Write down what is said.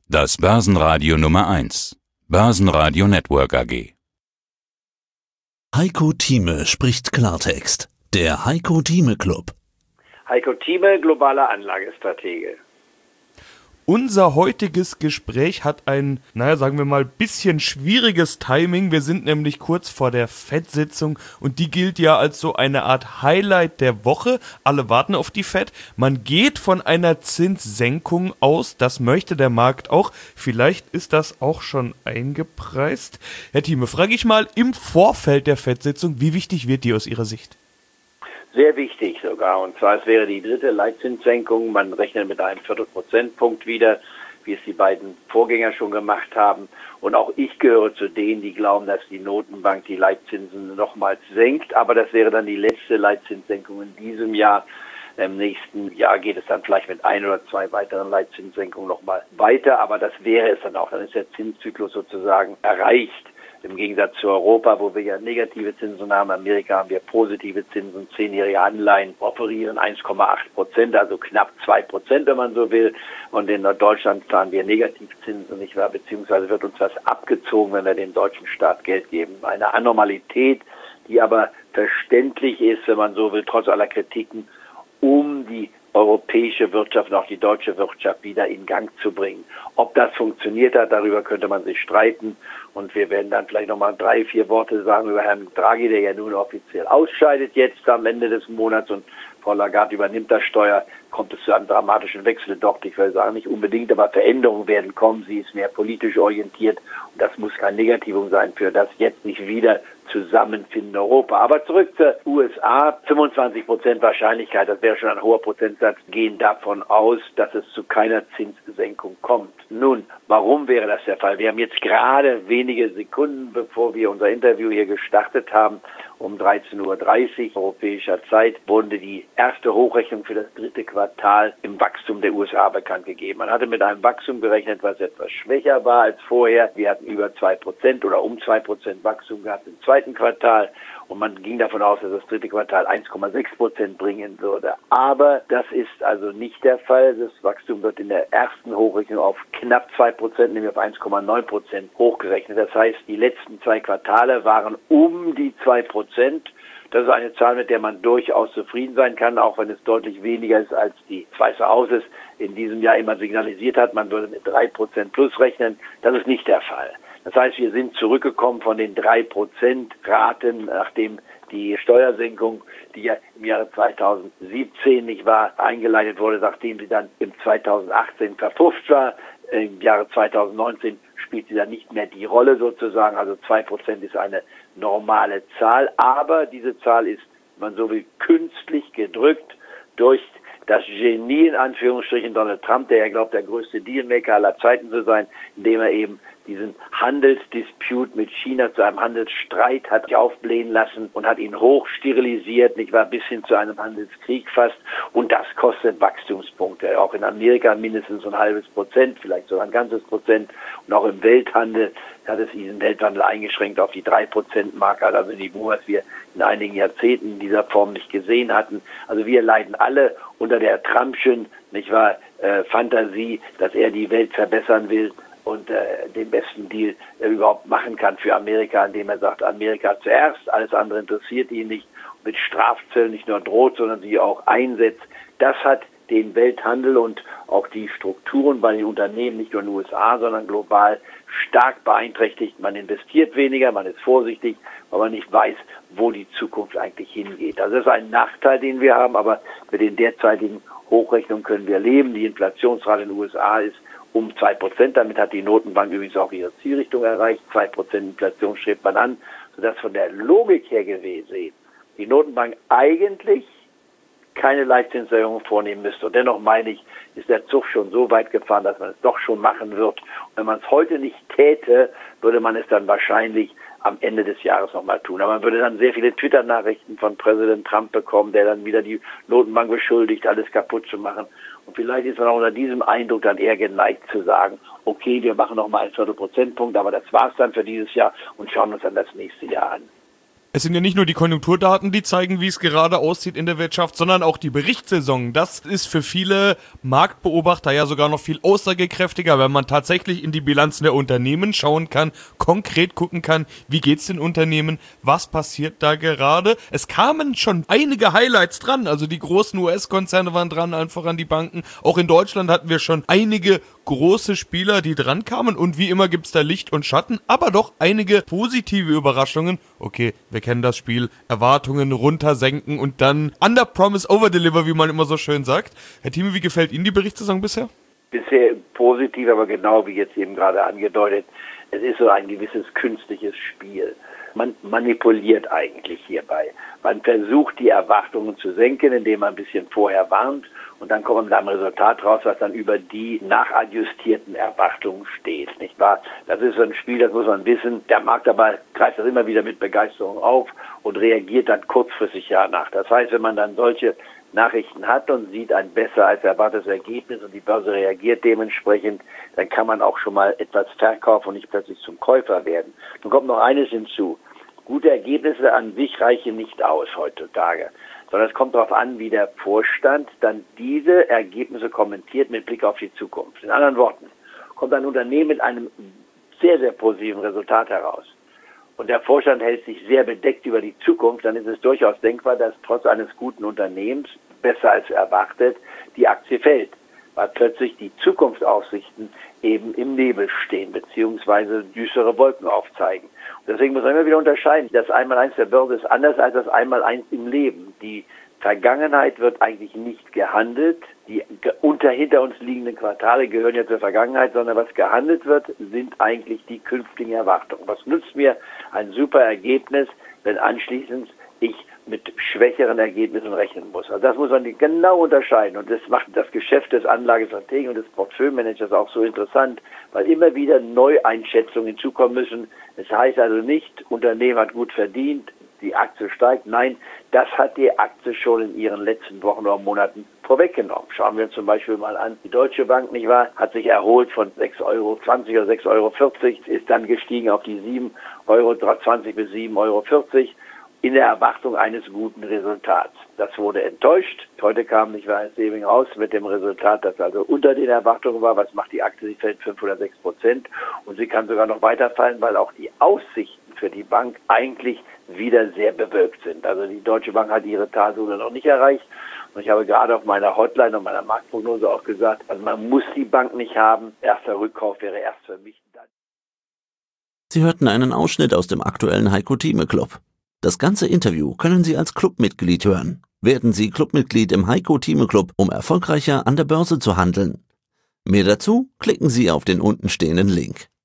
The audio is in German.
Das Börsenradio Nummer 1. Börsenradio Network AG. Heiko Thieme spricht Klartext. Der Heiko Thieme Club. Heiko Thieme, globaler Anlagestratege. Unser heutiges Gespräch hat ein, sagen wir mal, bisschen schwieriges Timing. Wir sind nämlich kurz vor der FED-Sitzung und die gilt ja als so eine Art Highlight der Woche. Alle warten auf die FED. Man geht von einer Zinssenkung aus, das möchte der Markt auch. Vielleicht ist das auch schon eingepreist. Herr Thieme, frage ich mal im Vorfeld der FED-Sitzung, wie wichtig wird die aus Ihrer Sicht? Sehr wichtig sogar, und zwar es wäre die dritte Leitzinssenkung. Man rechnet mit einem Viertelprozentpunkt wieder, wie es die beiden Vorgänger schon gemacht haben. Und auch ich gehöre zu denen, die glauben, dass die Notenbank die Leitzinsen nochmals senkt. Aber das wäre dann die letzte Leitzinssenkung in diesem Jahr. Im nächsten Jahr geht es dann vielleicht mit ein oder zwei weiteren Leitzinssenkungen nochmal weiter. Aber das wäre es dann auch. Dann ist der Zinszyklus sozusagen erreicht. Im Gegensatz zu Europa, wo wir ja negative Zinsen haben, in Amerika haben wir positive Zinsen, 10-jährige Anleihen operieren 1,8%, also knapp 2%, wenn man so will. Und in Deutschland zahlen wir Negativzinsen, nicht wahr? Beziehungsweise wird uns was abgezogen, wenn wir dem deutschen Staat Geld geben. Eine Anormalität, die aber verständlich ist, wenn man so will, trotz aller Kritiken, um die europäische Wirtschaft und auch die deutsche Wirtschaft wieder in Gang zu bringen. Ob das funktioniert hat, darüber könnte man sich streiten. Und wir werden dann vielleicht nochmal 3-4 Worte sagen über Herrn Draghi, der ja nun offiziell ausscheidet jetzt am Ende des Monats und Frau Lagarde übernimmt das Steuer. Kommt es zu einem dramatischen Wechsel? Doch, ich will sagen, nicht unbedingt, aber Veränderungen werden kommen. Sie ist mehr politisch orientiert und das muss kein Negativum sein für das jetzt nicht wieder zusammenfinden Europa. Aber zurück zur USA. 25% Wahrscheinlichkeit, das wäre schon ein hoher Prozentsatz, gehen davon aus, dass es zu keiner Zinssenkung kommt. Nun, warum wäre das der Fall? Wir haben jetzt gerade wenige Sekunden, bevor wir unser Interview hier gestartet haben, um 13:30 Uhr europäischer Zeit, wurde die erste Hochrechnung für das dritte Quartal im Wachstum der USA bekannt gegeben. Man hatte mit einem Wachstum gerechnet, was etwas schwächer war als vorher. Wir hatten über 2% oder um 2% Wachstum gehabt im zweiten Quartal und man ging davon aus, dass das dritte Quartal 1,6% bringen würde. Aber das ist also nicht der Fall. Das Wachstum wird in der ersten Hochrechnung auf knapp 2%, nämlich auf 1,9% hochgerechnet. Das heißt, die letzten zwei Quartale waren um die 2%. Das ist eine Zahl, mit der man durchaus zufrieden sein kann, auch wenn es deutlich weniger ist, als die Weiße Hauses in diesem Jahr immer signalisiert hat. Man würde mit 3% plus rechnen. Das ist nicht der Fall. Das heißt, wir sind zurückgekommen von den 3% Raten, nachdem die Steuersenkung, die ja im Jahre 2017 nicht war, eingeleitet wurde, nachdem sie dann im 2018 verpufft war. Im Jahre 2019 spielt sie dann nicht mehr die Rolle sozusagen. Also 2% ist eine normale Zahl. Aber diese Zahl ist, wenn man so will, künstlich gedrückt durch das Genie, in Anführungsstrichen, Donald Trump, der ja glaubt, der größte Dealmaker aller Zeiten zu sein, indem er eben diesen Handelsdisput mit China zu einem Handelsstreit hat aufblähen lassen und hat ihn hochsterilisiert, nicht wahr, bis hin zu einem Handelskrieg fast. Und das kostet Wachstumspunkte. Auch in Amerika mindestens 0,5%, vielleicht sogar ein ganzes Prozent. Und auch im Welthandel hat es diesen Welthandel eingeschränkt auf die 3%-Marke, also Niveau, was wir in einigen Jahrzehnten in dieser Form nicht gesehen hatten. Also wir leiden alle unter der Trumpschen, nicht wahr, Fantasie, dass er die Welt verbessern will und den besten Deal überhaupt machen kann für Amerika, indem er sagt, Amerika zuerst, alles andere interessiert ihn nicht, und mit Strafzöllen nicht nur droht, sondern sie auch einsetzt. Das hat den Welthandel und auch die Strukturen bei den Unternehmen, nicht nur in den USA, sondern global stark beeinträchtigt. Man investiert weniger, man ist vorsichtig, weil man nicht weiß, wo die Zukunft eigentlich hingeht. Also das ist ein Nachteil, den wir haben, aber mit den derzeitigen Hochrechnungen können wir leben. Die Inflationsrate in den USA ist um 2%. Damit hat die Notenbank übrigens auch ihre Zielrichtung erreicht. 2% Inflation strebt man an, sodass von der Logik her gesehen die Notenbank eigentlich keine Leitzinserhöhung vornehmen müsste. Und dennoch meine ich, ist der Zug schon so weit gefahren, dass man es doch schon machen wird. Und wenn man es heute nicht täte, würde man es dann wahrscheinlich am Ende des Jahres nochmal tun. Aber man würde dann sehr viele Twitter-Nachrichten von Präsident Trump bekommen, der dann wieder die Notenbank beschuldigt, alles kaputt zu machen. Und vielleicht ist man auch unter diesem Eindruck dann eher geneigt zu sagen, okay, wir machen nochmal einen Viertelprozentpunkt, aber das war's dann für dieses Jahr und schauen uns dann das nächste Jahr an. Es sind ja nicht nur die Konjunkturdaten, die zeigen, wie es gerade aussieht in der Wirtschaft, sondern auch die Berichtssaison. Das ist für viele Marktbeobachter ja sogar noch viel aussagekräftiger, weil man tatsächlich in die Bilanzen der Unternehmen schauen kann, konkret gucken kann, wie geht's den Unternehmen, was passiert da gerade. Es kamen schon einige Highlights dran, also die großen US-Konzerne waren dran, allen voran die Banken. Auch in Deutschland hatten wir schon einige große Spieler, die dran kamen, und wie immer gibt's da Licht und Schatten, aber doch einige positive Überraschungen. Okay, wir kennen das Spiel, Erwartungen runtersenken und dann under promise, over deliver, wie man immer so schön sagt. Herr Thieme, wie gefällt Ihnen die Berichtssaison bisher? Bisher positiv, aber genau wie jetzt eben gerade angedeutet, es ist so ein gewisses künstliches Spiel. Man manipuliert eigentlich hierbei. Man versucht, die Erwartungen zu senken, indem man ein bisschen vorher warnt, und dann kommt man mit einem Resultat raus, was dann über die nachadjustierten Erwartungen steht, nicht wahr? Das ist so ein Spiel, das muss man wissen. Der Markt aber greift das immer wieder mit Begeisterung auf und reagiert dann kurzfristig nach. Das heißt, wenn man dann solche Nachrichten hat und sieht ein besser als erwartetes Ergebnis und die Börse reagiert dementsprechend, dann kann man auch schon mal etwas verkaufen und nicht plötzlich zum Käufer werden. Nun kommt noch eines hinzu. Gute Ergebnisse an sich reichen nicht aus heutzutage, sondern es kommt darauf an, wie der Vorstand dann diese Ergebnisse kommentiert mit Blick auf die Zukunft. In anderen Worten, kommt ein Unternehmen mit einem sehr, sehr positiven Resultat heraus und der Vorstand hält sich sehr bedeckt über die Zukunft, dann ist es durchaus denkbar, dass trotz eines guten Unternehmens, besser als erwartet, die Aktie fällt, weil plötzlich die Zukunftsaussichten eben im Nebel stehen, beziehungsweise düstere Wolken aufzeigen. Und deswegen muss man immer wieder unterscheiden. Das Einmaleins der Börse ist anders als das Einmaleins im Leben. Die Vergangenheit wird eigentlich nicht gehandelt. Die hinter uns liegenden Quartale gehören ja zur Vergangenheit, sondern was gehandelt wird, sind eigentlich die künftigen Erwartungen. Was nützt mir ein super Ergebnis, wenn anschließend ich mit schwächeren Ergebnissen rechnen muss? Also das muss man genau unterscheiden, und das macht das Geschäft des Anlagestrategen und des Portfoliomanagers auch so interessant, weil immer wieder Neueinschätzungen hinzukommen müssen. Es heißt also nicht, Unternehmen hat gut verdient, die Aktie steigt. Nein, das hat die Aktie schon in ihren letzten Wochen oder Monaten vorweggenommen. Schauen wir uns zum Beispiel mal an, die Deutsche Bank, nicht wahr, hat sich erholt von 6,20 € oder 6,40 €, ist dann gestiegen auf die 7,20 € bis 7,40 € in der Erwartung eines guten Resultats. Das wurde enttäuscht. Heute kam, nicht wahr, Saving raus mit dem Resultat, das also unter den Erwartungen war. Was macht die Aktie? Sie fällt 506% und sie kann sogar noch weiterfallen, weil auch die Aussichten für die Bank eigentlich wieder sehr bewölkt sind. Also die Deutsche Bank hat ihre Talsohle noch nicht erreicht. Und ich habe gerade auf meiner Hotline und meiner Marktprognose auch gesagt, also man muss die Bank nicht haben. Erster Rückkauf wäre erst für mich dann. Sie hörten einen Ausschnitt aus dem aktuellen Heiko Thieme Club. Das ganze Interview können Sie als Clubmitglied hören. Werden Sie Clubmitglied im Heiko Thieme Club, um erfolgreicher an der Börse zu handeln. Mehr dazu klicken Sie auf den untenstehenden Link.